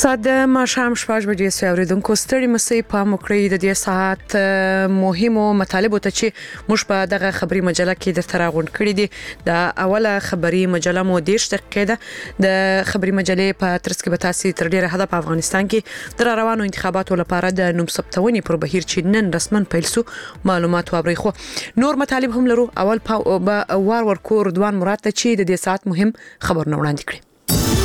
ساده ماښام شپږ بجې سوی اوریدونکو ستړي مسئ پام وکړئ د دې ساعت مهمو مطالبو ته چې موږ په دغه خبري مجله کې درته راغونډ کړي دي د اوله خبري مجله مو 10 دقیقې ده د خبري مجلې په ترڅ کې به تاسو تر ډیره حد په افغانستان کې در روانو انتخاباتو لپاره د نوم ثبتونې پر بهیر چې نن رسمن پیل سو معلومات وابري خو نور مطالب هم لرو اول په وار ورکو رضوان مراد ته چې د دې ساعت مهم خبر نه وړاندې کړي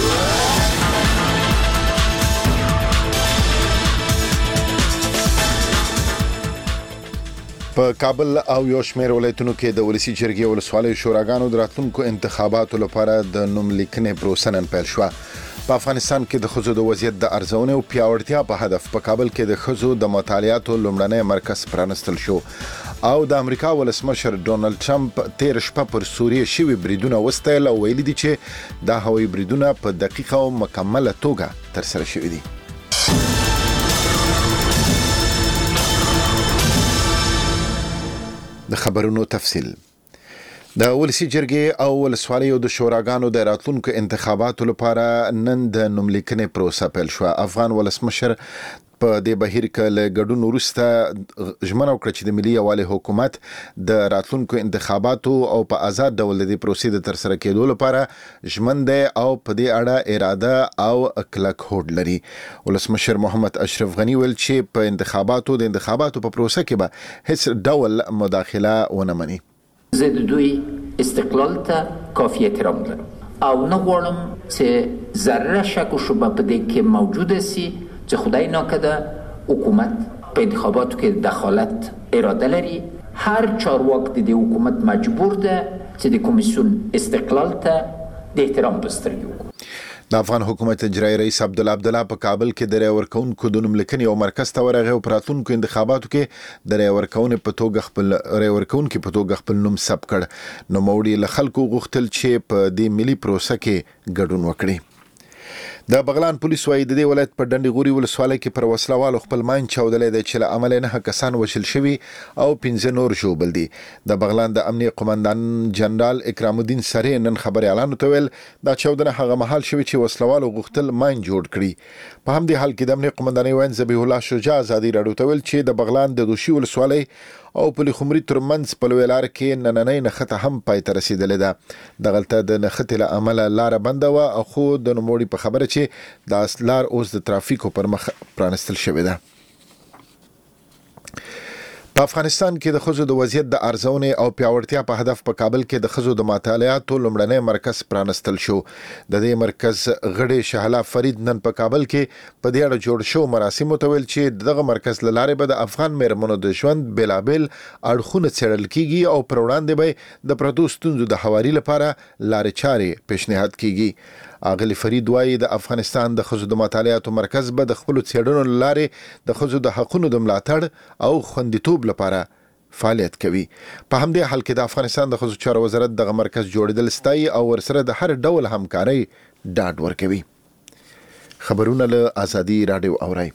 په کابل او یو شمېر ولایتونو کې د ولسی جرګې ولسوالۍ شوراګانو د راتلونکو انتخاباتو لپاره د نوم لیکنې پروسه نن پیل شوه. په افغانستان کې د ښځو د وضعیت د ارزونې او پیاوړتیا په هدف په کابل کې د ښځو د مطالعاتو لومړنی مرکز پرانستل شو او د امریکا ولسمشر ډونالد ټرمپ تیر شپه پر سوریه شوي بریدونه وستایل او ویلي دي چې دا هوایي بریدونه په دقیقه او مکمله توګه ترسره شوي دي. د خبرونو تفصیل د ولسی جرګې او ولسوالیو د شوراګانو د راتلونکو انتخاباتو لپاره نن د نوم لیکنې پروسه پیل شوه. افغان ولسمشر په دې بهیر کې له ګډون وروسته ژمنه وکړه چې د ملي یووالي حکومت د راتلونکو انتخاباتو او په آزاد ډول د پروسې د ترسره کېدو لپاره ژمن دی او په دې اړه اراده او کلک هوډ لري. ولسمشر محمد اشرف غنی ویل چې په انتخاباتو په پروسه کې به هیڅ ډول مداخله ونه مني. زه د دوی استقلال ته کافی احترام لرم او نه غواړم چې ذره شک و شبهه په دې کې موجوده سي چې خدای ناکده حکومت په انتخاباتو کې دخالت اراده لري. هر چارواک د حکومت مجبور ده چې د کمیسیون استقلال ته د احترام بسترګي وکړي. د افغان حکومت اجرایی رئیس عبدالله په کابل کې د رای ورکونکو د نوم لیکنې او مرکز ته ورغی او په راتلونکو انتخاباتو کې د رای ورکونې په توګه خپل نوم ثبت کړ. نوموړي له خلکو غوښتل چې په دې ملي پروسه کې ګډون وکړي. د بغلان پولیس وايي د دې ولایت په ډنډي غوري ولسوالۍ کې پر وسلوالو خپل ماین چاودلې دی چې له امله 9 کسان وژل شوي او 15 نور ژوبل دي. د بغلان د امنیه قومندان جنرال اکرام الدین سری نن خبريالانو ته ویل دا چاودنه هغه مهال شوی چې وسلوالو غوښتل ماین جوړ کړي. په همدې حال کې د امنیه قومندان وین ذبیح الله شجاع ازادي راډیو ته ویل چې د بغلان د دوشي ولسوالۍ او پلی خمري ترمنځ په لوی لار کې نننۍ نښته هم پای ته رسیدلې ده. دغلته د نښتې له امله لار بنده وه او خو د نوموړي په خبره چې د لار اوس د ترافیکو پر مخ پرانستل شوې ده. په افغانستان کې د ښځو د وضعیت د ارزونې او پیاوړتیا په هدف په کابل کې د ښځو د مطالعاتو لومړنی مرکز پرانستل شو. د دې مرکز غړي شهلا فرید نن په کابل کې په دې اړه جوړ شو مراسمو ته ویل چې دغه مرکز له لارې به د افغان مېرمنو د ژوند بېلابېل اړخونه څېړل کیږي او پر وړاندې به د پرتو ستونزو د هواري لپاره لارې چارې پیشنهاد کیږي. اغلی فرید وایي د افغانستان د ښځو د مطالعاتو مرکز به د خپل څېړنو لارې د ښځو د حقونو د ملاتړ او خوندیتوب لپاره فعالیت کوي. په همدې حال کې د افغانستان د ښځو چارو وزارت دغه مرکز جوړېدل ستایي او ورسره د هر ډول همکارۍ ډاډ ورکوي. خبرونه له ازادي راډیو اورئ.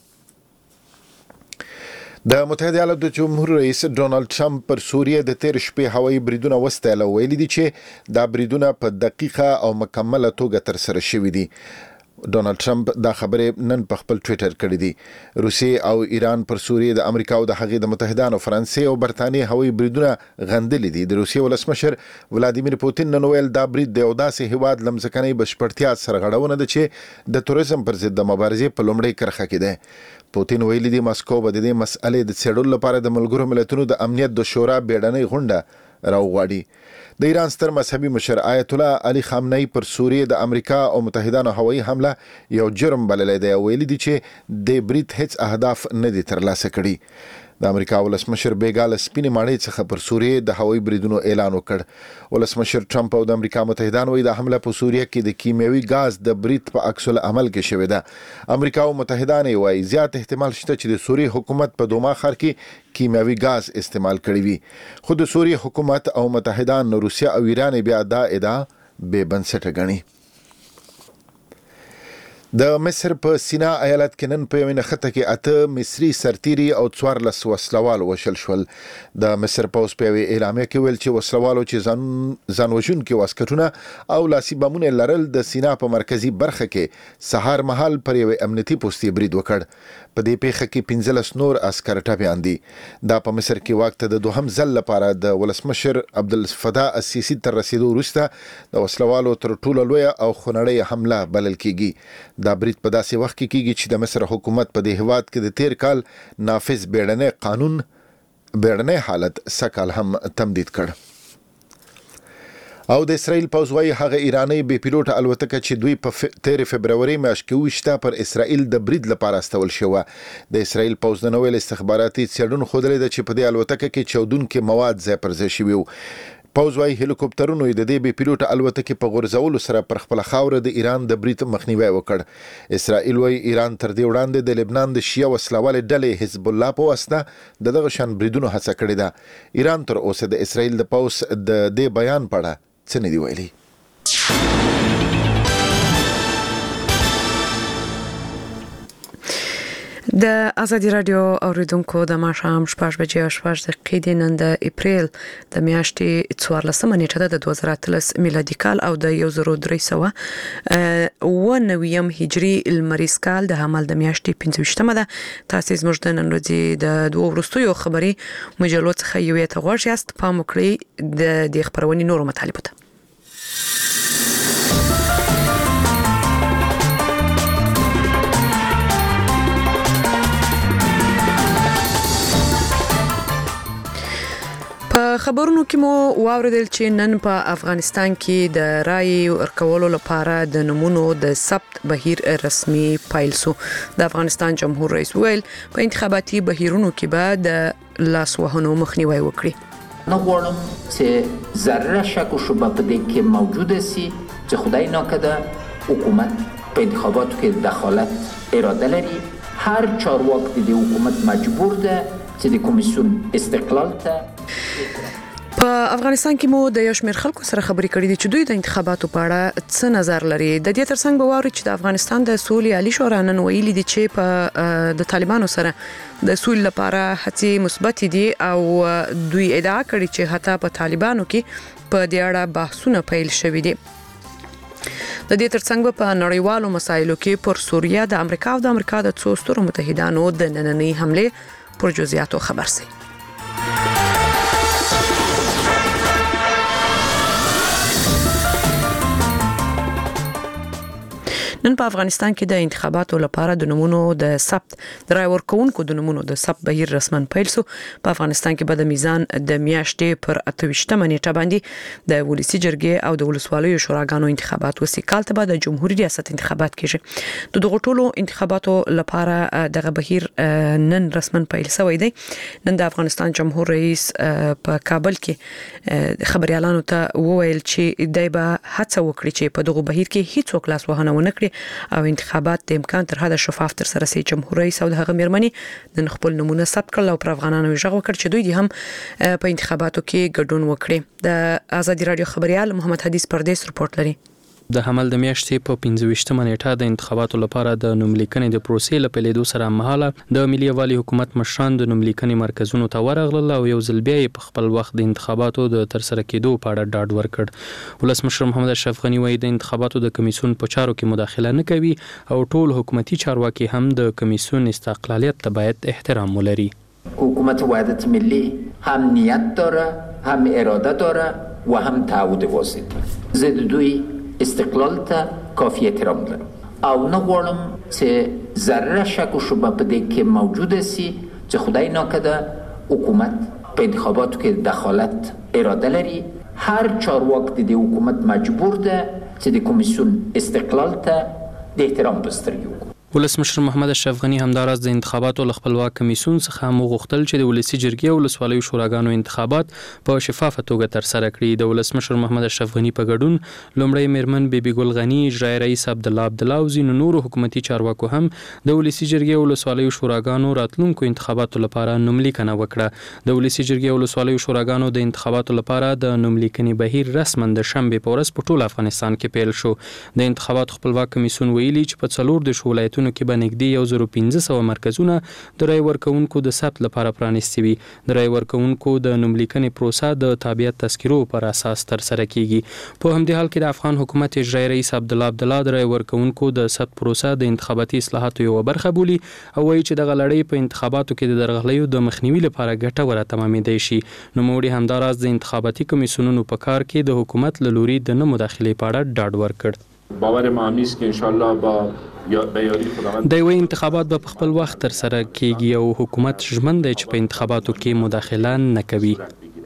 د متحده ایالاتو د جمهور رئیس ډونالد ټرمپ پر سوریه د تیر شپې هوایي بریدونه وستایل او ویلي دي چې دا بریدونه په دقیقه او مکمله توګه ترسره شوي دي. ډونالد ټرمپ دا خبرې نن په خپل ټویټر کړې دي. روسیې او ایران پر سوریه د امریکا او د هغې د متحدانو فرانسې او برتانیې هوایي بریدونه غندلي دي. د روسیې ولسمشر ولادیمیر پوتین نن ویل دا برید د یو داسې هیواد لمځکنۍ بشپړتیا سرغړونه ده چې د تروریزم پر ضد د مبارزې په لومړۍ کرښه کې ده. پوتین ویلي دي ماسکو به د دې مسئلې د څېړلو لپاره د ملګرو ملتونو د امنیت د شورا بیړنۍ غونډه راوغواړي. د ایران ستر مذهبي مشر آیت الله علي خامنه‌ای پر سوریه د امریکا او متحدانو هوایي حمله یو جرم بللی دی او ویلي دي چې د برید هیڅ اهداف نه دي ترلاسه کړي. د امریکا ولسمشر بیګاله سپینې ماڼۍ څخه پر سوریه د هوایي بریدونو اعلان وکړ. ولسمشر ټرمپ او د امریکا متحدان وایي د حمله په سوریه کې د کیمیاوي غاز د برید په عکس العمل کې شوې ده. امریکا او متحدان وایي زیات احتمال شته چې د سوریه حکومت په دوما ښار کې کیمیاوي غاز استعمال کړی وي. خو د سوریه حکومت او متحدان روسیه او ایران بیا دا ادعا بې بنسټه ګڼي. د مصر په سینا ایالت کې نن په یوه نښته کې 8 مصري سرتیري او 14 وسلوال وشل شول. د مصر پوځ په یوه اعلامیه کې ویل چې وسلوالو چې ځانوژونکي واسکټونه او لاسي بمونه لرل د سینا په مرکزي برخه کې سهار مهال پر یوه امنیتي پوستې برید وکړ. په دې پیښه کې 15 نور عسکر ټپیان دي. دا په مصر کې وخت د دوهم ځل لپاره د ولسمشر عبدالفتاح السیسی تر رسیدو وروسته د وسلوالو تر ټولو لویه او خونړۍ حمله بلل کیږي. دا برید په داسې وخت کې کیږي چې د مصر حکومت په دې هیواد کې د تیر کال نافذ بیړنی حالت سکال هم تمدید کړ. او د اسرائیل پوځ وايي هغه ایرانی بې پیلوټه الوتکه چې دوی په 13 فبرवरी میاشت کې وشته پر اسرائیل د برید لپاره استول شوه. د اسرائیل پوځ د نویل استخباراتي څېړنو ښودلې ده چې په دې الوتکه کې چاودونکي مواد ځای پر ځای شوي وو. پوځ وايي هلیکوپټرونو د دې بې پیلوټه الوتکې په غورځولو سره پر خپل خاوره د ایران د برید مخنیوي وکړ. اسرائیل وايي ایران تر دې وړاندې د لبنان د شیعه وسلوالې ډلې حزب الله په واسطه دغه شان بریدونو هڅه کړې ده. ایران تر اوسه د اسرائیل د پوځ د دې بیان په اړه څه نه دی ویلي. د ازادي رادیو اوریدونکو د ماښام 6:06 د نن د اپریل د میاشتې 14 نیټه د 2013 میلادي کال او د 1300 هجری لمریز کال د حمل د میاشتې 15مه ده. تاسو زموږ د نن ورځې د دوه وروستیو خبري مجلو څخه یو ته غوښیاست. پام وکړئ د دې خبرونې نورو مطالبه ته. په خبرونو کې مو واوریدل چې نن په افغانستان کې د رای ورکولو لپاره د نمونو د ثبت بهیر رسمي پیل شو. د افغانستان جمهور رئیس ویل په انتخاباتي بهیرونو کې به د لاسوهنو مخنیوي وکړي. نه غواړم چې ذره شک او شبهه په دې کې موجود سي چې خدای ناکده حکومت په انتخاباتو کې دخالت اراده لري. هر چارواک د حکومت مجبور ده چې د کمیسیون استقلال ته. په افغانستان کې مو د یو شمېر خلکو سره خبرې کړې دي چې دوی د انتخاباتو په اړه څه نظر لري. د دې ترڅنګ به واوري چې د افغانستان د سولې عالی شورا نن ویلي دي چې په د طالبانو سره د سولې لپاره هڅې مثبت دي او دوی ادعا کړې چې حتی په طالبانو کې په دې اړه بحثونه پیل شوي دي. د دې ترڅنګ په نړیوالو مسایلو کې پر سوریه د امریکا او د امریکا د څو سترو متحدانو د نننۍ حمله پر جزئیاتو خبر سي. نن په افغانستان کې د انتخاباتو لپاره د نمونو د ثبت د رای ورکوونکو د نمونو د ثبت بهیر رسماً پیل شو. په افغانستان کې به د میزان د میاشتې پر 28مه نیټه باندې د ولسی جرګې او د ولسوالیو شوراګانو انتخابات وسی. کال ته به د جمهوریت ریاست انتخابات کیږي. د دغه ټولو انتخاباتو لپاره دغه بهیر نن رسماً پیل شوی دی. نن د افغانستان جمهور رئیس په کابل کې خبريالانو ته وویل چې دای به هڅه وکړي چې په دغه بهیر کې هیڅ وکلاس وهنه ونه کړي او انتخابات د امکان تر حد شفاف تر سره سي. جمهور رئیس او د هغه میرمنې د خپل نمونه ثبت کړل او پر افغانانو ژغ وکړ چې دوی هم په انتخاباتو کې ګډون وکړي. د ازادي رادیو خبريال محمد حدیث پردیس رپورت لري. د حمل د میاشتې په 15مه نیټه د انتخاباتو لپاره د نوملیکنې د پروسې لپاره سره مهاله د ملي والي حکومت مشران د نوملیکنې مرکزونو ته ورغلل او یو ځل بیا په خپل وخت د انتخاباتو د ترسره کېدو په اړه ډاډ ورکړ. ولسمشر محمد اشرف غنی وایي د انتخاباتو د کمیسیون په چارو کې مداخله نه کوي او ټول حکومتي چارواکي هم د کمیسیون استقلالیت ته باید احترام ولري. حکومت وحدت ملی هم نیت داره، هم اراده داره و هم تعهد واضح. زد دوی استقلال ته کافی احترام دارم او نه غواړم چې ذره شک او شبهه په دې کې موجود سي چې خدای ناکده حکومت په انتخاباتو کې دخالت اراده لري. هر چارواک د حکومت مجبور ده چې د کمیسیون استقلال ته د احترام په سترګه وګوري. ولسمشر محمد اشرف غنی همداراز د انتخاباتو خپلواک کمیسیون څخه مغوښتل چې د ولسی جرګې او ولسوالیو شوراګانو انتخابات په شفافه توګه تر سره کړي. د ولسمشر محمد اشرف غنی په ګډون لومړی میرمن بیبي ګل غنی، اجرایی رئیس عبد الله او ځینو نورو حکومتي چارواکو هم د ولسی جرګې او ولسوالیو شوراګانو راتلونکو انتخاباتو لپاره نوملیکنه وکړه. د ولسی جرګې او ولسوالیو شوراګانو د انتخاباتو لپاره د نوملیکنې بهیر رسما د شنبه په ورځ په ټول افغانستان کې پیل شو. د انتخاباتو خپلواک کمیسیون ویلي چې په څلور د ولایتونو کې به نږدې 1500 مرکزونه د رای ورکوونکو د ثبت لپاره پرانیستي وي. د رای ورکوونکو د نوملیکنې پروسه د تابعیت تذکرو پر اساس تر سره کیږي. په همدې حال کې د افغان حکومت اجرایی رئیس عبد الله د رای ورکوونکو د ثبت پروسه د انتخاباتي اصلاحاتو یو برخه بولي او وایي چې د غلړۍ په انتخاباتو کې د درغلیو د مخنیوي لپاره ګټوره تمامېدای شي. نو موږ همداراز د انتخاباتي کمیسیونونو په کار کې د حکومت له لوري د نه مداخلې په اړه ډاډ ورکړ. باور ما هم نیست که انشالله با یاری خداوند د یوې انتخابات په خپل وخت تر سره کیږي او حکومت ژمن دی چې په انتخاباتو کې مداخله نه کوي.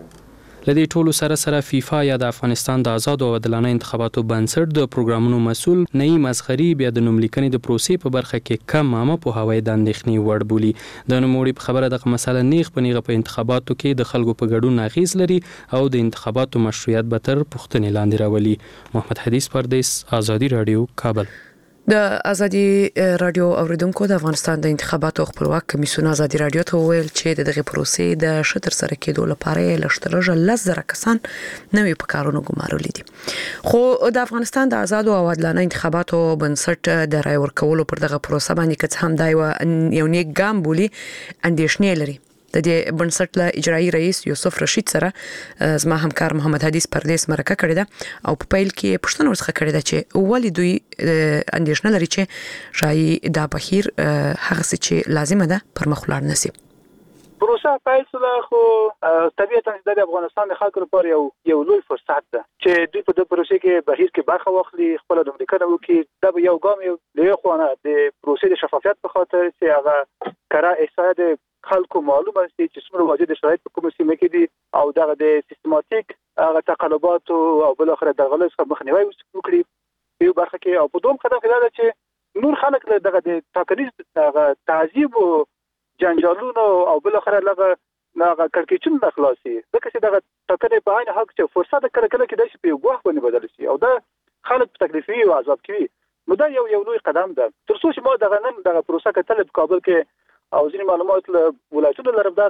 لدې ټولو سره فیفا یا د افغانستان د آزاد او عادلانه انتخاباتو بنسټ د پروګرامونو مسؤل نعیم اصغری بیا د نوملیکنې د پروسې په برخه کې کم عامه پوهاوی د اندېښنې وړ بولي. د نوموړي په خبره دغه مسله نیغ په نیغه په انتخاباتو کې د خلکو په ګډون اغیز لري او د انتخاباتو مشروعیت به تر پوښتنې لاندې راولي. محمد حدیث پردیس، آزادی رادیو، کابل. د ازادي رادیو اوریدونکو د افغانستان د انتخاباتو خپلواک کمیسیون ازادي رادیو ته ویل چې دغه پروسې د شتر سره کېدو لپاره لشترجه 10,000 کسان نوې په کارونو ګمارل دي. خو د افغانستان د آزاد او عادلانه انتخاباتو بنسټ د رای ورکولو پر دغه پروسه باندې کڅ هم دا یو نیک ګام بولی اندېښنې لري. د دې بنسټ له اجرایی رئیس یوسف رشید سره زما همکار محمد حدیث پردیس مرکه کړې ده او په پیل کې پښتنه ورڅخه کړې ده چې ولې دوی اندېښنه لري چې شایي دا بهیر هغه څه چې لازمه ده پر مخ ولاړ نشي. پروسه پیل شوه خو طبیعتا د افغانستان د خلکو لپاره یو لوی فرصت ده چې دوی په دې پروسه کې بهیر کې برخه واخلي، خپل د امریکا وکړي. دا به یو ګام یو خوانه د پروسې د شفافیت په خاطر چې هغه کرا احساس خلکو معلومه شي چې څومره واجد شرایط په کومه سیمه کې دي او دغه د سیستماتیک هغه تقلبات او بل اخر د غلط څخه مخنیوي وکړي یو برخه کې. او په دوم قدم کې دا چې نور خلک دغه د تاکلیز تعذيب او جنجالونو او بل اخر لغه کړکېچون د خلاصي ځکه چې دغه تکرې په عین حق چې فرصت کړه کې د شي په غوښ باندې بدل شي او دا خلک تکلیفي او عذاب کوي. نو دا یو لوی قدم ده. تر څو چې ما دغه نن دغه پروسه کتل په کابل کې او ځینې معلومات له ولایتونو لرم دا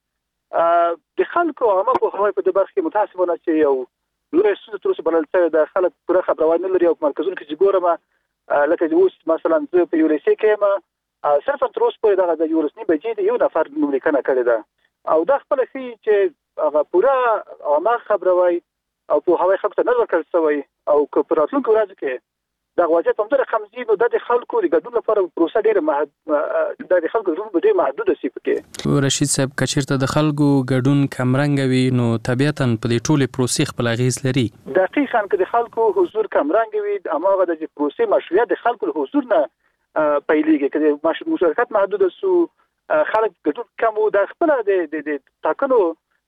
چې د خلکو عامه په هوای په د برخه متاسفانه چې یو لوی څه تر څه بلل څه د خلک پوره خبرونه لري او مرکزونو کې ګورم لکه د اوس مثلا زه په یورسي کې ما صرف تر اوسه په دغه د یورسنی بجې د یو نفر نوملیکنه کړې ده او دا خپل شي چې هغه پوره عامه خبروي او په هوای خلکو ته نه ورکړل شوی او که په راتلونکو ورځو کې دا واجب هم در خمزي نو د خلکو د ګډون لپاره پروسه ډېره د خلکو ګډون به ډېر محدود شي. پکې رشید صاحب کچیرته د خلکو ګډون کمرنګ وي نو طبيعتا په دې ټوله پروسې خپل اغیز لري. دقیقاً که د خلکو حضور کمرنګ وي اماغه د پروسې مشروعیت د خلکو له حضور نه پیلېږي. که مشارکت محدود سو خلک ګډون کم او د خپل د ټاکنو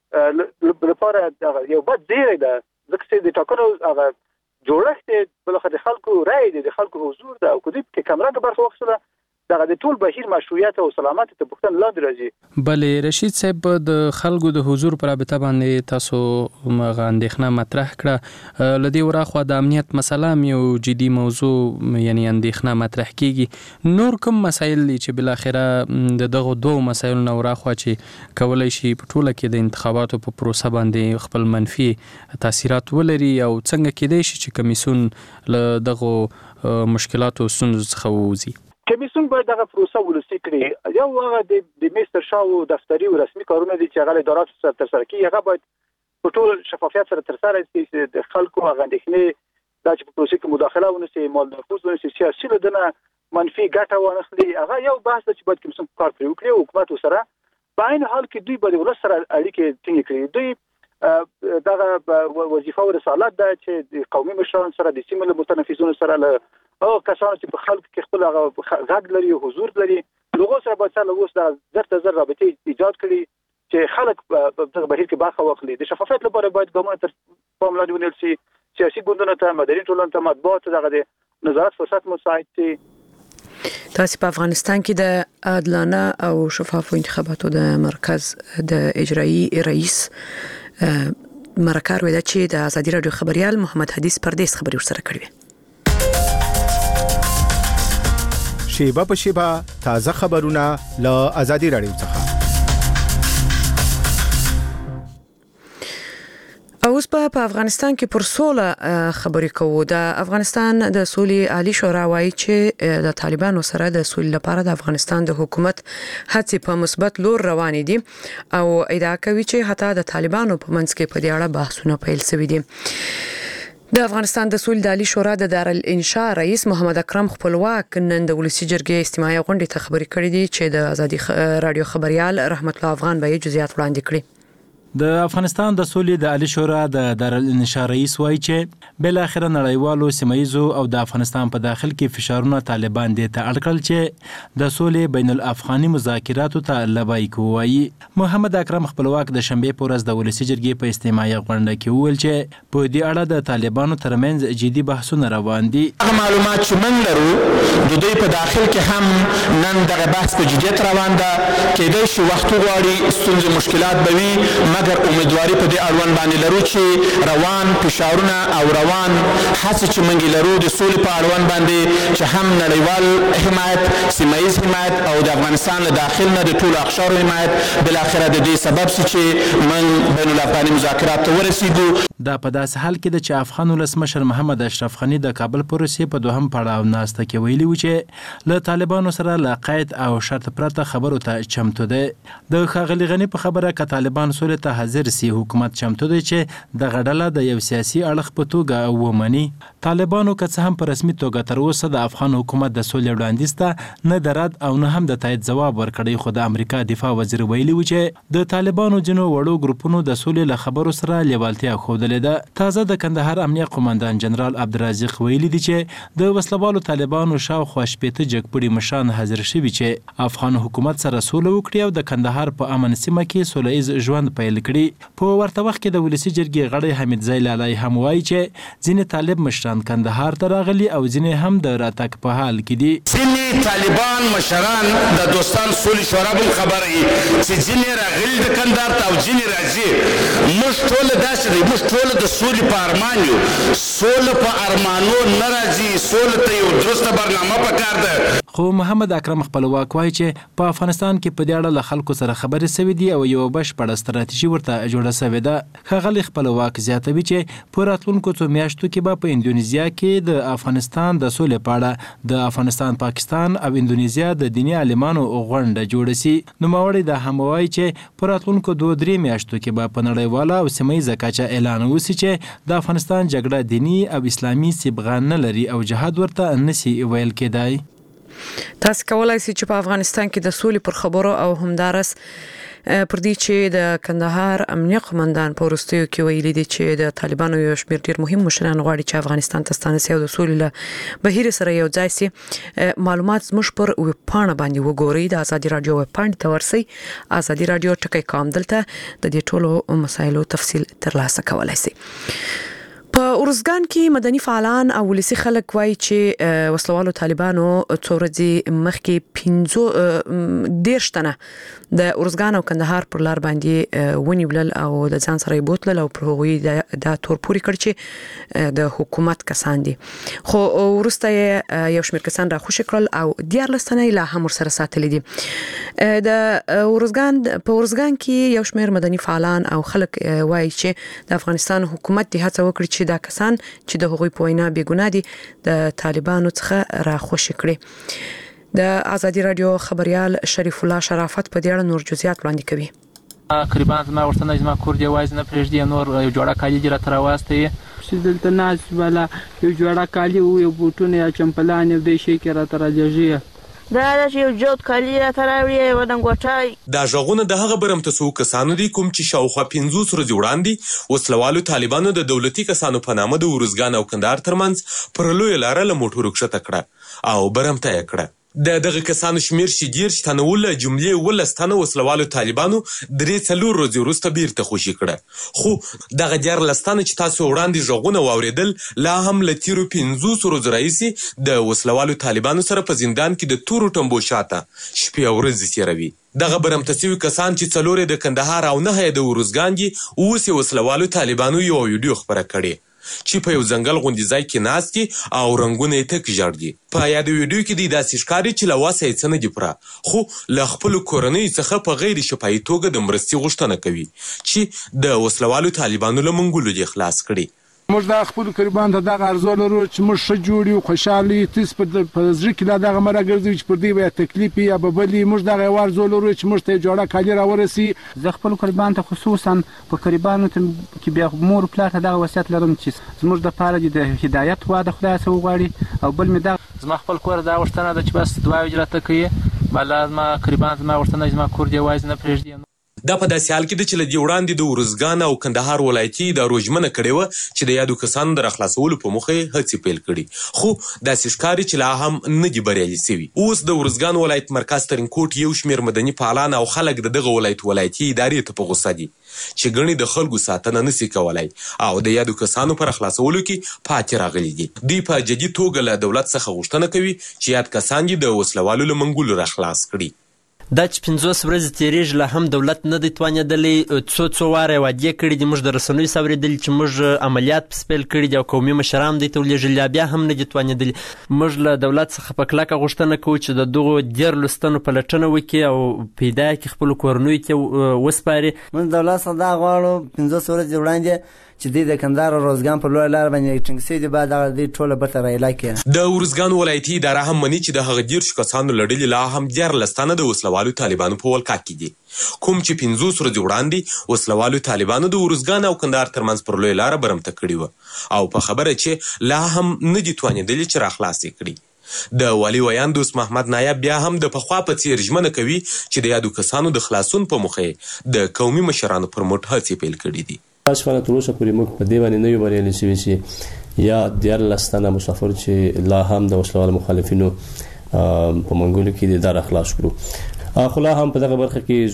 لپاره یو بد ځای ده ځکه چې د ټاکنو هغه جوړښت بلخه د خلکو رائے د خلکو حضور ده او کدی کې کمرنګ برخه وخصله دغه د ټول بهیر مشروعیت او سلامت ته پوښتنه لاندې راځي. بلې رشید صاحب د خلکو د حضور پر رابطه باندې تاسو مغه اندېښنه مطرح کړه. لدی وراخوا د امنیت مسله یو جدي موضوع یعنی اندېښنه مطرح کیږي. نور کوم مسایل چې بل اخره دغه دوه مسایل نو وراخوا چې کولای شي په ټوله کې د انتخاباتو په پروسه باندې خپل منفي تاثیرات ولري او څنګه کېدای شي چې کمیسیون له دغه مشکلاتو ستونزو څخه ووځي. کمیسیون باید دغه پروسه ولسی کړي. یو هغه د مستر شاو دفتری او رسمي کارونه دي چې هغه ادارات سره تر سره کوي هغه باید په ټول شفافیت سره تر سره شي. د خلکو هغه اندېښنې د چې په پروسه کې مداخله ونشي مال نفوذ ونشي سیاسي لدنه منفي ګټه ونخلي. هغه یو بحث چې باید کمیسیون کار کوي او حکومت سره په عین حال کې دوی باید ول سره اړیکې ټینګ کړي. دوی دغه وظیفه او رسالت ده چې د قومي مشرانو سره د سیمه له متنفذونو سره له او کسانو چې په خلکو کې خپل غږ لري او حضور لري لغو سره باید سره اوس د زر رابطه ایجاد کړي چې خلک په بهیر کې برخه واخلي. د شفافیت لپاره باید ګامونه تر پام لاندې ونیول شي. سیاسي ګوندونو ته مدني ټولنې ته مطبوعات دغه د نظارت فرصت مساعد شي. تاسو په افغانستان کې د عادلانه او شفافو انتخاباتو د مرکز د اجرایی رئیس مرکه ویل چې د ازادي رادیو خبريال محمد حدیث پردیس خبري ورسره کړی. شیبه په شیبه تازه خبرونه له ازادي رادیو څخه. اوس په افغانستان کې پر سوله خبرې کوو. د افغانستان د سولې عالی شورا وايي چې د طالبانو سره د سولې لپاره د افغانستان د حکومت هڅې په مثبت لور روانې دي او ادعا کوي چې حتی د طالبانو په منځ کې په دې اړه بحثونه پیل شوي دي. د افغانستان د سولې عالی شورا د دارالانشاء رئیس محمد اکرم خپلواک نن د ولسی جرګې استماعي غونډې ته خبرې کړې دي چې د ازادي رادیو خبريال رحمت الله افغان به جزئیات وړاندې کړي. د افغانستان د سولې د عالی شورا د دارالانشاء رئیس وایي چې بل اخر نړیوالو سیمایزو او د افغانستان په داخل کې فشارونه طالبان دي ته اړکل چې د سولې بین الافغاني مذاکراتو ته لبای کوي. محمد اکرم خپلواک د شنبه په ورځ د ولسی جرګې په استماعي غونډه کې وویل چې په دې اړه د طالبانو ترمنځ جدي بحثونه روان دي. معلومات چې موږ لرو د دوی په داخل کې هم نن دغه بحث په جدیت روان ده. کېدای شي وخت غواړي ستونزې مشکلات به وي مګر امیدواري په دې اړوند باندې لرو چې روان فشارونه او روان هڅې چې موږ لرو د سولې په اړوند باندې چې هم نړیوال حمایت سیمایي حمایت او د افغانستان له داخل نه د ټولو اقشارو حمایت بل اخره د دې سبب شي چې موږ بین الافغاني مذاکرات ته ورسیږو. دا په داسې حال کې د چې افغان ولسمشر محمد اشرف غنی د کابل پروسې په دوهم پړاو ناسته کې ویلي و چې له طالبانو سره لا قید او شرط پرته خبرو ته چمتو ده. د ښاغلي غنی په خبره ک طالبان سولې ته حاضر سي حکومت چمتو دی چې د غډله د یو سیاسي اړخ په توګه ومني. طالبانو که څه هم په رسمي توګه تر اوسه د افغان حکومت د سولې وړاندیز ته نه د رد او نه هم د تایید ځواب ورکړی، خو د امریکا دفاع وزیر ویلي و چې د طالبانو ځینو وړو ګروپونو د سولې له خبرو سره لیوالتیا ښودلې ده. تازه د کندهار امنیه قومندان جنرال عبدالرزاق ویلي دي چې د وسلوالو طالبانو شاوخوا شپېته جګپړي مشران حاضر شوي چې افغان حکومت سره سوله وکړي او د کندهار په امن سیمه کې سوله ایز ژوند پیل کړي. په ورته وخت کې د ولسی جرګې غړی حمید زیلالای هم وایي چې ځینې طالب مشران کندهار ته راغلي او ځینې هم د راتګ په حال کې دي. ځینې طالبان مشران د دوستان سولې شورا بل خبره چې ځینې راغلي د کندهار ته او ځینې راځي. موږ ټول داسې دی، موږ ټول د سولې په ارمان یو. سوله په ارمانو نه راځي، سوله ته یو درسته برنامه پکار ده. خو محمد اکرم خپلواک وایي چې په افغانستان کې په دې اړه له خلکو سره خبرې شوې دي او یو بشپړه ستراتیژي ورته جوړه شوې ده. ښاغلي خپلواک زیاتوي چې په راتلونکو څو میاشتو کې به په اندونیزیا کې د افغانستان د سولې په اړه د افغانستان، پاکستان او اندونیزیا د دیني عالمانو غونډه جوړه شي. نوموړی دا هم وایي چې په راتلونکو 2-3 میاشتو کې به په نړیواله او سیمه ییزه کچه اعلان وشي چې د افغانستان جګړه دیني او اسلامي صبغه نه لري او جهاد ورته نشي ویل کېدای. تاسو کولای شئ چې په افغانستان کې د سولې پر خبرو او همدارس پر دې چې د کندهار امنیه قومندان په وروستیو کې ویلي دي چې د طالبانو یو شمېر ډېر مهم مشران غواړي چې افغانستان ته ستانه سي او د سولې له بهیر سره یو ځای سي. معلومات زموږ پر ویب پاڼه باندې وګورئ، د ازادي رادیو ویب پاڼې ته ورسئ، ازادي رادیو ټکی.com، دلته د دې ټولو مسایلو تفصیل ترلاسه کولای شئ. په ارزګان کې مدني فعالان او ولسی خلک وایي چې وسلوالو طالبانو څو ورځې مخکې 15 تنه د ارزګان او کندهار پر لار باندې ونیول او د ځان سره بوتل او پر هغوی د تور پوري کړ چې د حکومت کسان دي. خو ورسته یو شمېر کسان را خوشی کړل او 14 تنه لا هم سره ساتل دي. د ارزګان کې یو شمېر مدني فعالان او خلک وایي چې د افغانستان حکومت د هڅه وکړي چې دا کسان چې د هغوی په وینا بیګناه دي د طالبانو څخه را خوشی کړي. د ازادي رادیو خبريال شریف الله شرافت په دې اړه نور جزئیات وړاندې کوي. تقریبا زما ورته زما کور دی وایز نه پرېږدي، نور یو جوړه کالی دی راته راواستی چې دلته ناس ولا یو جوړه کالی او یو بوټونه یا چمپلان یو دې شي کې راته راځي. دا یو جوړ کالی راته راوړي و دنګوټای. دا ژغونه د هغه برمتسو کسانو دي کوم چې شاوخوا 15 ورځې وړاندې وسلوالو طالبانو د دولتي کسانو په نامه د ورزګان او کندهار ترمنځ پر لویه لاره له موټرو کښته کړه او برمته یې کړه. د دغه کسانو شمیر چې 10 تنه ول جملې 12 تنه وسلوالو طالبانو 3-4 ورځې وروسته بیرته خوشي کړه. خو دغه 14 تنه چې تاسو وړاندې غږونه واوریدل لا هم له تیرو 500 ورځو راهیسې د وسلوالو طالبانو سره په زندان کې د تورو ټمبو شاته شپې او ورځې تیروي. دغه برمته سوي کسان چې 4 د کندهار او 9 د ورزګان دي اوس یې وسلوالو طالبانو یو ویډیو خپره کړې چې په یو ځنګل غوندې ځای کې ناست دي او رنګونه یې تک ژړ دي. په یاد ویډیو کې دی داسې ښکاري چې له وسه یې څه نه دي پوره، خو له خپلو کورنیو څخه په غیر شفاهي توګه د مرستې غوښتنه کوي چې د وسلوالو طالبانو له منګولو دي خلاص کړي. موږ د خپل قربان ته دغه ارزو لرو چې موږ ښه جوړ یو، خوشحالي تیس په زړه کې لا دغه مره ګرځوي چې پر دې به تکلیف یا به بلي. موږ دغه یو ارزو لرو چې موږ ته جوړه کالي راورسي. زه خپل قربان ته خصوصا په قربانو کې بیا مور پلار ته دغه وصیت لرم چې زموږ دپاره د هدایت واده خدای څه وغواړي. او بل مې دغه زما خپل کور دا غوښتنه ده چې بس دعا اجراته کوي بالا زما قربان زما غوښتنه زما کور دې یوازې نه پرېږدي. دا په داسې حال کې ده چې له دې وړاندې د ورزګان او کندهار ولایتي ادارو ژمنه کړې وه چې د یادو کسانو د راخلاصولو په موخه یې هڅې پیل کړي، خو داسې ښکاري چې لا هم نه دي بریالي سوي. اوس د ورزګان ولایت مرکز ترینکوټ یو شمېر مدني فعالان او خلک د دغه ولایتي ادارې ته په غوسه دي چې ګڼې د خلکو ساتنه نسي کولی او د یادو کسانو په راخلاصولو کې پاتې راغلي دي. دوی په جدي توګه له دولت څخه غوښتنه کوي چې یاد کسان دې د وسلوالو له منګولو راخلاص کړي. دا چې 50 ورځې تېرېږي لا هم دولت نه دی توانېدلی. څو واره وعدې کړي دي، موږ د رسنیو اورېدلي چې موږ عملیات پس پیل کړي دي او قومي مشران دوی ته ولېږلي، بیا هم نه دي توانېدلي. موږ له دولت څخه په کلکه غوښتنه کوو چې د دغو 13 تنو پلټنه وکړي او پیدا کړي خپلو کورنیو ته وسپاري. موږ دولت څخه دا غواړو 50 ورځې وړاندې چې دوی د کندهار او روزګان په لویه لاره باندې ټینګ سوي دي، باید هغه دوی ټوله بېرته رایله کړي. د ورزګان ولایتي اداره هم مني چې د هغه 13 کسانو له ډلې لا هم 14 تنه د وسلوالو طالبانو په ولکه کې دي، کوم چې 50 ورځې وړاندې وسلوالو طالبانو د ورزګان او کندهار ترمنځ پر لویه لاره برمته کړې وه او په خبره چې لا هم نه دي توانېدلي چې راخلاص یې کړي. د والي ویان دوست محمد نایب بیا هم د پخوا په څیر ژمنه کوي چې د یادو کسانو د خلاصون په موخه د قومي مشرانو پر مټ هڅې پیل کړي دي. شپانه تر اوسه پورې موږ په دې باندې نه یو بریالي شوي چې یا 14 تنه مسافر چې لا هم د وسلوالو مخالفینو په منګولو کې دي دا راخلاص کړو. خو لا هم په دغه برخه کې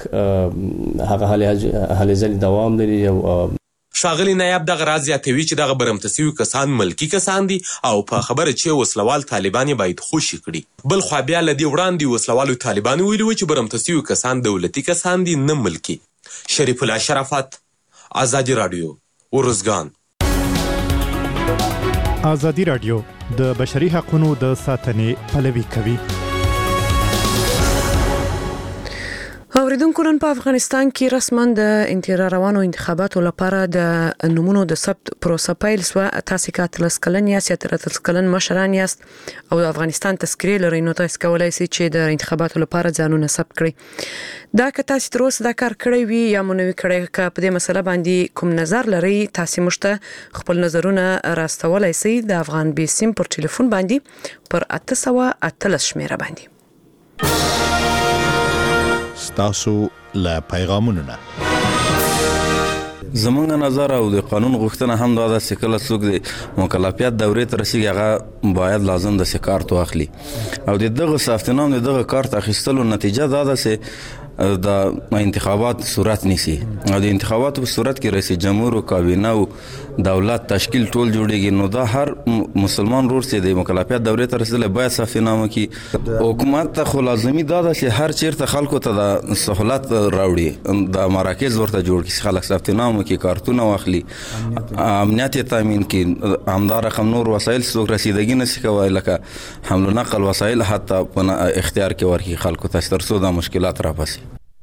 زموږ هغه هلې ځلې دوام لري. ښاغلي نایب دغه راز زیاتوي چې دغه برمته سوي کسان ملکي کسان دي او په خبره چې وسلوال طالبان یې باید خوشي کړي. بل خوا بیا له دې وړاندې وسلوالو طالبانو ویلي وو چې برمته سوي کسان دولتي کسان دي نه ملکي. شریف الله شرافت، آزادی رادیو، ورزګان. آزادی رادیو د بشري حقوقو د ساتنې پلوي کوي. اوریدونکو نن په افغانستان کې رسما د روانو انتخاباتو لپاره د نمونو د ثبت پروسه پیل شوه. تاسو کاتلس کلن یا 13 کلن مشران یاست او د افغانستان تذکرې لرئ، نو تاسو کولای شئ چې د انتخاباتو لپاره ځانونه ثبت کړئ. دا که تاسو تر اوسه دا کار کړی وي یا مو نوی کړی، که په دې مسله باندې کوم نظر لرئ، تاسو مشته خپل نظرونه راستولای شئ د افغان بي سیم پر ټلیفون باندې پر 818 شمیره باندې. تاسو له پیغامونو نه زمونږ نظر او د قانون غوښتنه هم دا ده چې کله څوک د مکلفیت دورې ته رسیږي هغه باید لازم د کارت واخلي او د دغه ثبتنام د دغه کارت اخیستلو نتیجه دا ده چې د انتخابات صورت نیسي او د انتخاباتو په صورت کې رئیس جمهور او کابینه او دولت تشکیل ټول جوړیږي. نو دا هر مسلمان ورور چې د مکلفیت دورې ته رسیدلی باید ثبتنامه کړي. حکومت ته خو لازمي دا ده چې هر چیرته خلکو ته د سهولت راوړي، د مراکز ورته جوړ کړي، خلک ثبتنامه کړي، کارتونه واخلي، امنیت یې تامین کړي. همدا رقم نور وسایل څوک رسیدګي نشي کولی لکه حمل و نقل وسایل حتی په اختیار کې ورکړي خلکو ته تر څو دا مشکلات راپسي.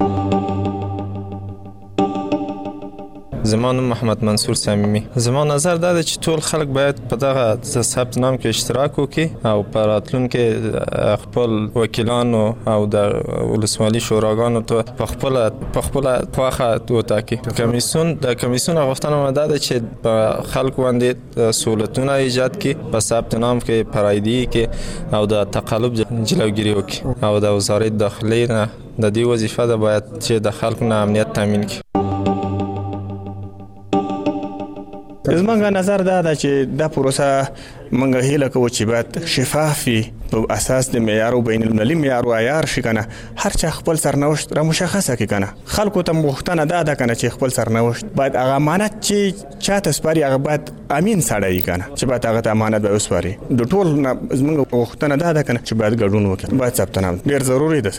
زما نوم محمد منصور صمیمی. زما نظر دا دی چې ټول خلک باید په دغه ثبت نام کې اشتراک وکړي او په راتلونکي خپل وکیلانو او د ولسوالي شوراګانو ته په خپل خواخه وټاکي. د کمیسیون غوښتنه دا ده چې په خلکو باندې سہولتونه ایجاد کړي، په ثبت نام کې پرایدي کې او د تقلب جلوګیری وکړي او د وزارت داخلي نه د دې وظیفه ده باید چې د خلکو نه امنیت تامین کړي. زمونږ نظر دا ده چې دا پروسه موږ هیله کوو چې باید شفاف وي په اساس د معیار او بین المللي معیار او عیار شي کنه هر چا خپل سرنوشت را مشخصه کی کنه خلکو ته غوښتنه ده کنه چې خپل سرنوشت باید هغه امانت چې چاته سپاري هغه باید امین سړی کنه چې باید هغه امانت به وسپاري د ټول زمونږ غوښتنه ده کنه چې باید ګډون وکړي باید ثبت نام ډیر ضروری ده.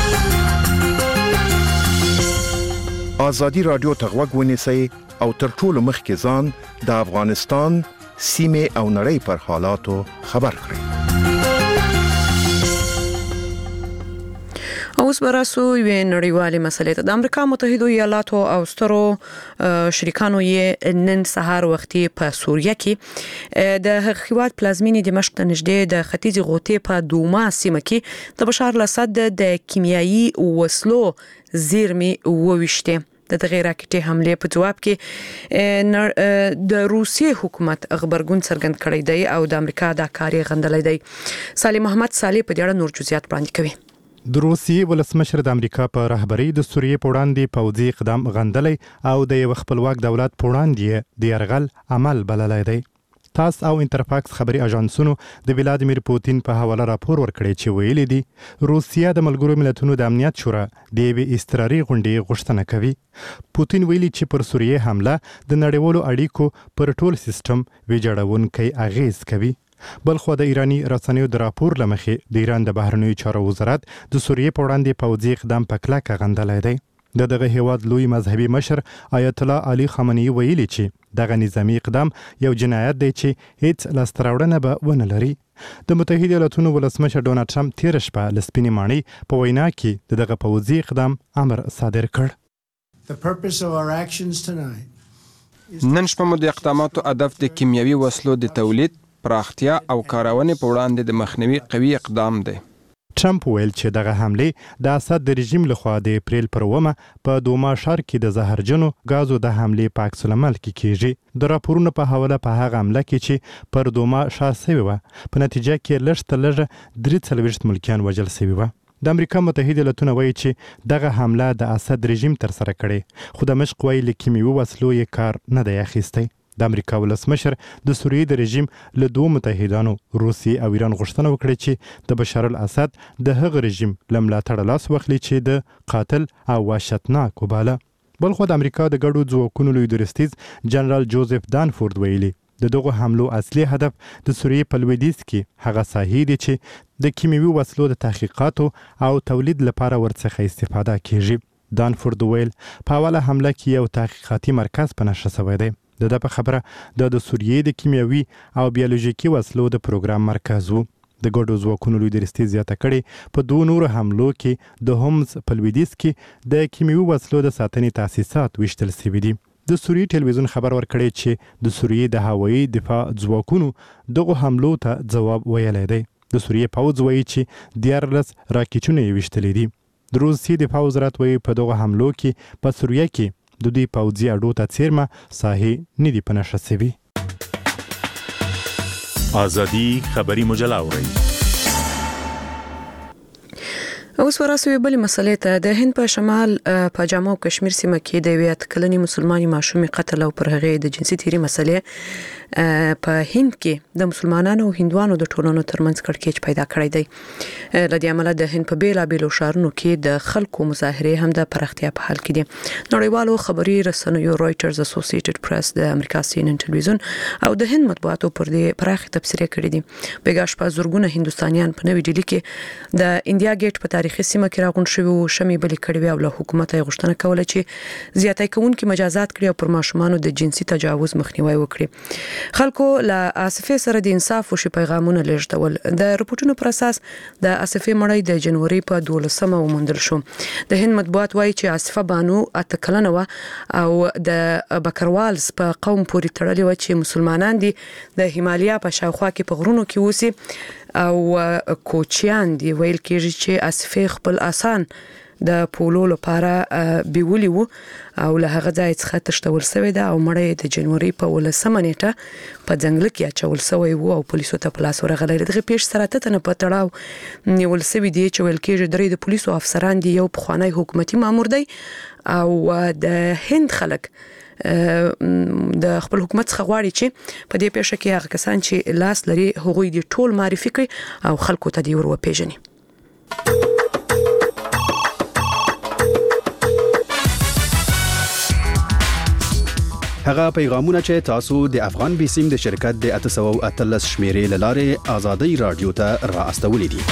آزادی رادیو ته غوږ ونیسئ او تر ټولو مخکې ځان د افغانستان سیمې او نړۍ پر حالاتو خبر کړئ. اوس براسو یوې نړیوالې مسلې ته د امریکا متحده ایالاتو او سترو شریکانو یې نن سهار وختي په سوریه کې د هیواد پلازمینې دمشق ته نږدې د ختیځ غوټې په دوما سیمه کې د بشار الاسد د کیمیاوي وسلو زیرمې وویشته. د غیر راکټي حمله په جواب کې د روسیې حکومت خبرګون څرګند کړی دی او د امریکا د کاری غندلې دی. صالح محمد صالح په اړه نور جزئیات وړاندې کوي. د روسیې ولسمشر د امریکا په رهبری د سوریې په وړاندې پوځي اقدام غندلې او د یو خپلواک دولت په وړاندې د يرغل عمل بللی دی. تاس او انټرفاکس خبري اژانسونو د ولادیمیر پوتین په حواله راپور ورکړی چې ویلي دي روسیا د ملګرو ملتونو د امنیت شورا د یوې اضطراري غونډې غوښتنه کوي. پوتین ویلي چې پر سوریې حمله د نړیوالو اړیکو پر ټول سیستم ویجاړونکی اغیز کوي. بلخو د ایرانی رسنیو د راپور لمخې د ایران د بهرنیو چارو وزارت د سوریې په وړاندې پوځي اقدام په کلکه غندلی دی. دغه هیواد لوی مذهبي مشر آیت الله علي خامنه‌ای ویلي چې دغه نظامی اقدام یو جنایت دی چې هیڅ لاستراوړنه به ونه لري. د متحده ایالاتونو ولسمشر ډونالد ټرمپ تیر شپه ل سپینې ماڼۍ په وینا کې دغه پوځي اقدام امر صادر کړ. نن شپه مو د اقداماتو هدف د کیمیاوي وسلو د تولید، پراختیا او کارونې په وړاندې د مخنیوي قوي اقدام دی. ټرمپ ویل چې دغه حمله د اسد د رژیم لخوا د اپریل پر 1 په دوما ښار کې د زهرجنو غازو د حمله په عکس العمل کې کیږي. د راپورونو په حواله په هغه حمله کې چې پر دوما ښار شوی و په نتیجه کې لږ 43 ملکیان وژل شوي و. د امریکا متحده ایالاتونه وایي چې دغه حمله د اسد رژیم تر سره کړي خو د مشق ویل کیمیاوي وسلو یې کار نه دی اخیستی. د امریکا ولسمشر د سوریې د رژیم له دوه متحدانو روسیې او ایران غوښتنه وکړه چې د بشار الاسد د هغه رژیم له ملاتړه لاس واخلي چې د قاتل او وحشتناک وباله. بلخو د امریکا د ګډو ځواکونو لوی درستیز جنرال جوزف دانفورد ویلي د دغه حملو اصلي هدف د سوریې په لویدیځ کې هغه ساحې دي چې د کیمیاوي وسلو د تحقیقاتو او تولید لپاره ورڅخه استفاده کیږي. دانفورد ویل په اوله حمله کې یو تحقیقاتي مرکز په نښه شوی دی. د خبره د سوریې د کیمیاوي او بیولوژیکي وسلو د پروګرام مرکز وو. د ګډو ځواکونو لوی درستي زیاته کړي په دوه نورو حملو کې د هومز په لویدیځ کې د کیمیاوي وسلو د ساتنې تاسیسات وشتل شوي دي. د سوریې ټلویزیون خبر ورکړی چې د سوریې د هوایي دفاع ځواکونو دغه حملو ته ځواب ویلی دی. د سوریې پوځ وایي چې 14 راکټونه یې وشتلې دي. د روسیې دفاع وزارت وایي په دغه حملو کې په سوریه کې د دوی پوځي اډو ته څیرمه ساحې نه دي په نښه شوي. آزادی خبری مجله اورئ. اوس وراسوي بل مسلې ته د هند په شمال په جامو او کشمیر سیمه کې د ویات کلنی مسلمانۍ ماشومې قتل او پر هغه د جنسي تیری مسلې په هند کې د مسلمانانو او هندوانو د ټولنو ترمنځ کړکېچ پیدا کړی دی. لدی عمل د هند په بیلابیلو ښارونو کې د خلکو مظاهره هم د پراختیا په حال کې دي. نړیوالو خبري رسنیو رويټرز، اسوسییټډ پریس، د امریکا سی ان ان ټلویزیون او د هند مطبوعاتو پر دې پراخه تبصره کړې دي. بیګاش په زورګونه هندوستانیان په نوې ډیلی کې د انډیا ګیټ په تاریخي سیمه کې راغون شوی او شمې بلی کړی او له حکومت یې غوښتنه کوله چې زیاتې کوونکې مجازات کړي او پر ماشومانو د جنسي تجاوز مخنیوي وکړي. خلکو له آصفه سره د انصاف او شي پیغامونه لیږدول. د رپورټونو پر اساس د آصفه مړی د جنوري په 12مه ومندل شو. د هند مطبوعات وایي چې آصفه بانو اتکلنه و او د بکروالز په قوم پورې تړلې و چې مسلمانان دي د هیمالیا په شاوخوا کې په غرونو کې اوسي او کوچیان دی. ویل کېږي چې آصفه خپل آسان د پولو لپاره بیولي وو او له هغه ځای څخه تښتول شوی ده او مړی د جنوري په 18مه نیټه په ځنګل کې اچول شوی وو او پولیسو ته په لاس ورغلی. دغه پیښ سره تنه په تړاو نیول شوی دی چې ویل کېږي درې د پولیسو افسران دي، یو پخوانی حکومتي مامور دی او د هند خلک د خپل حکومت څخه غواړي چې په دې پیښه کې هغه کسان چې لاس لري هغوی دې ټول معرفي کړي او خلکو ته دې ور وپېژني. هغه پیغامونه چې تاسو د افغان بیسیم د شرکت د 813 شمیرې لاره آزادۍ رادیو ته را استولې دي.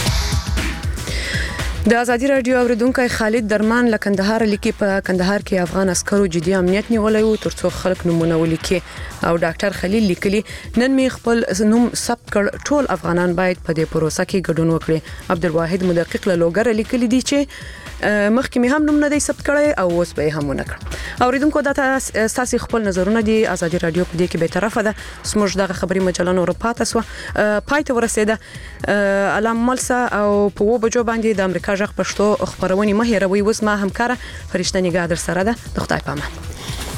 د ازادي رادیو اوریدونکو خالد درمان له کندهار لیکي په کندهار کې افغان عسکرو جدي امنیت نیولای وو ترڅو خلک نمونه ولیکي او ډاکټر خلیل لیکلي نن می خپل نوم ثبت کړ ټول افغانان باید په دې پروسه کې ګډون وکړي. عبدالواحد مدقق له لوګر لیکلي دي چې مخکې می هم نوم نه دی ثبت کړی او اوس به هم ونه کړ. اوریدونکو دا تاسو خپل نظرونه دي ازادي رادیو په دې کې به طرفه ده سمج دغه خبري مجله نور پاتې سو پایته ورسېده علام ملسا او په و بجو باندې د امریکا ژغ پښتو خبرونه مه هېروئ. اوس ما همکاره فرشته نگاه در سره ده. د خدای پامان.